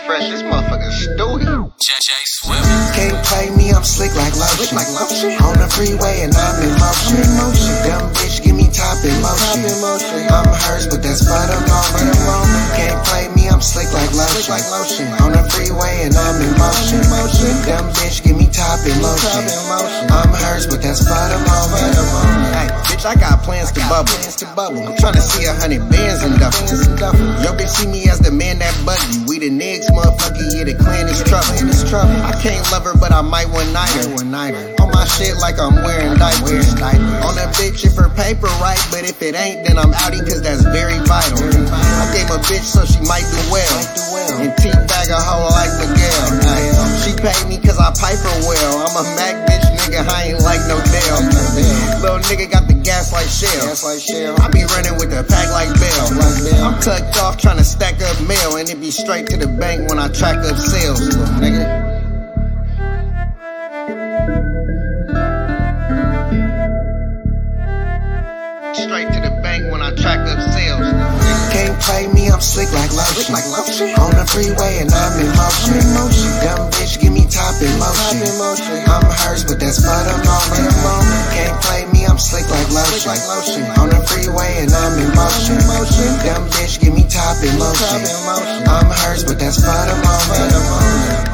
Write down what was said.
fresh. This motherfucker stupid. Can't play me, I'm slick like lotion. On the freeway and I'm in motion. Dumb bitch, give me top emotion. I'm hers, but that's for the moment. Can't play me, I'm slick like lotion. On the freeway and I'm in motion. Dumb bitch, give me top emotion. I'm hers, but that's for the moment. Hey, bitch, I got plans to bubble. I'm tryna see 100 bands in duffel. Yo, bitch, see me as the man that buggy. We the niggas, motherfucker, yeah, the clan is trouble. I can't love her, but I might one night her. On my shit like I'm wearing diapers. On a bitch if her paper right, but if it ain't, then I'm outie, cause that's very vital. I gave a bitch so she might do well, and teabag a hoe like Miguel. She paid me cause I pipe her well. I'm a Mac bitch, nigga, I ain't like no Dale. Little nigga got the gas like Shell. I be running with the pack like Bell. I'm tucked off trying to stack up mail, and it be straight to the bank when I track up sales, little nigga. Straight to the bank when I track up sales. Can't play me, I'm slick like lotion. On the freeway and I'm in motion. Dumb bitch, give me top emotion. I'm hers, but that's for the moment. Can't play me, I'm slick like lotion. On the freeway and I'm in motion. Dumb bitch, give me top emotion. I'm hers, but that's for the moment.